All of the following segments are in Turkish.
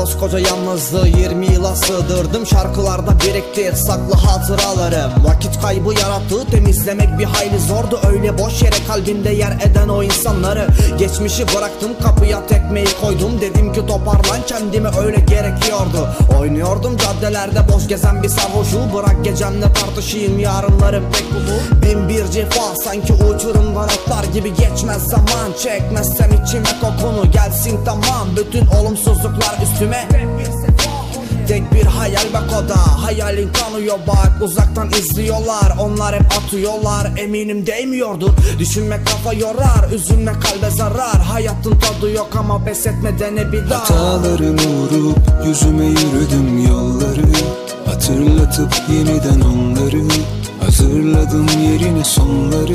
koskoca yalnızlığı 20 yıla sığdırdım. Şarkılarda biriktir saklı hatıralarım. Vakit kaybı yarattığı temizlemek bir hayli zordu. Öyle boş yere kalbimde yer eden o insanları. Geçmişi bıraktım, kapıya tekmeyi koydum. Dedim ki toparlan kendimi, öyle gerekiyordu. Oynuyordum caddelerde boş gezen bir sarhoşu. Bırak gecemle tartışayım, yarınlarım pek bu. Bin bir cefa sanki uçurumdan atlar gibi geçmez zaman. Çekmezsem içime kokunu gelsin tamam. Bütün olumsuzluklar üstüme. Tek bir hayal bak, o da hayalin kanıyor bak. Uzaktan izliyorlar, onlar hep atıyorlar. Eminim değmiyordur, düşünmek kafa yorar. Üzülme kalbe zarar, hayatın tadı yok ama pes etme, dene bir daha. Hatalarımı vurup yüzüme yürüdüm yolları. Hatırlatıp yeniden onları. Hazırladım yerine sonları.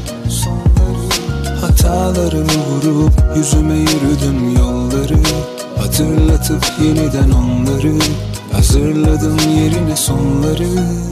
Hatalarımı vurup yüzüme yürüdüm yolları. Hatırlatıp yeniden onları. Hazırladım yerine sonları.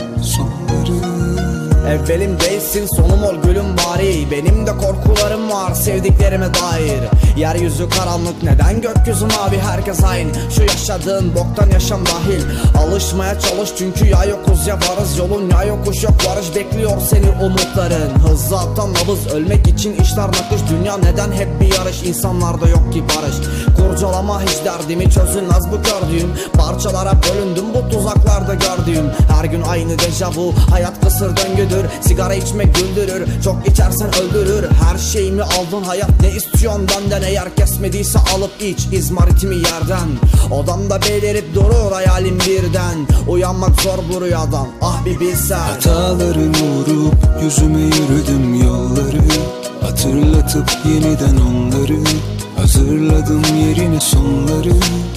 Evvelim değilsin, sonum ol gülüm bari. Benim de korkularım var sevdiklerime dair. Yeryüzü karanlık, neden gökyüzü mavi? Herkes aynı, şu yaşadığın boktan yaşam dahil. Alışmaya çalış çünkü ya yokuz ya varız. Yolun ya yokuş yok varış, bekliyor seni umutların. Hızlı atan nabız, ölmek için işler nakış. Dünya neden hep bir yarış, insanlarda yok ki barış. Kurcalama hiç derdimi, çözülmez bu gördüğüm. Parçalara bölündüm bu tuzaklarda gördüğüm. Her gün aynı dejavu, hayat kısır döngüdür. Sigara içmek güldürür, çok içersen öldürür. Her şeyimi aldın hayat, ne istiyorsun benden? Eğer kesmediyse alıp iç izmaritimi yerden. Odamda belirip durur hayalim birden. Uyanmak zor bu rüyadan, ah bir bilsen. Hatalarımı vurup yüzüme yürüdüm yolları. Hatırlatıp yeniden onları. Hazırladım yerine sonları.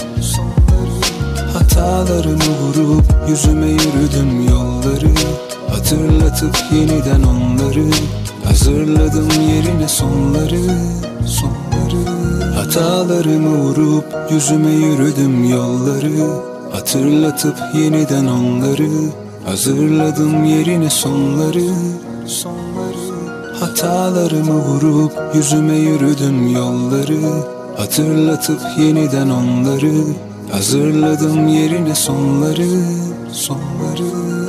Hatalarımı vurup yüzüme yürüdüm yolları. Hatırlatıp yeniden onları. Hazırladım yerine sonları. Hatalarımı vurup yüzüme yürüdüm yolları. Hatırlatıp yeniden onları. Hazırladım yerine sonları. Hatalarımı vurup yüzüme yürüdüm yolları. Hatırlatıp yeniden onları. Hazırladım yerine sonları.